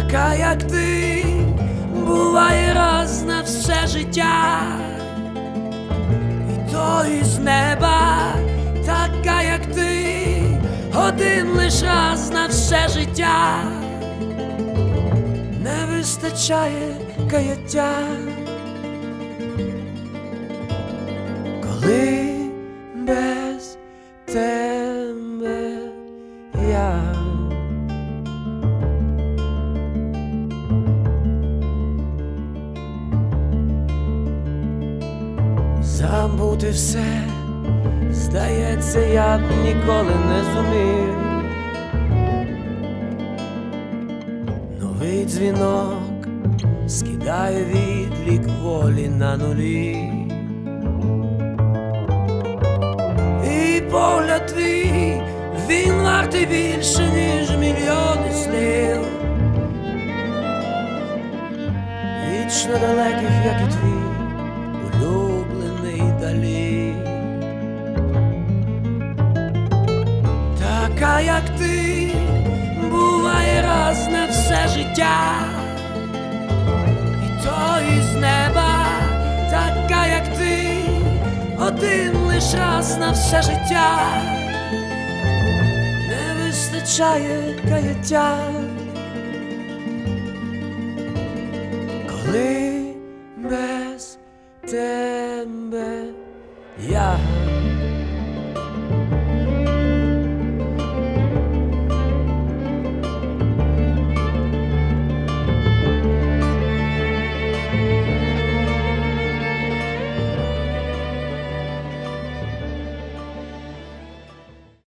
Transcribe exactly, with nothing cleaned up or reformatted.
така, як ти, буває раз на все життя, і то із неба, така, як ти, один лиш раз на все життя, не вистачає каяття, коли без тебе я. Забути все, здається, я б ніколи не зумів. Новий дзвінок скидає відлік волі на нулі, і погляд твій, він вартий більше, ніж мільйони слів, вічно далеких, як і твій улюблений далі. Така, як ти, буває раз на все життя, і то із неба, така, як ти, один лиш раз на все життя, не вистачає каяття, коли без тебе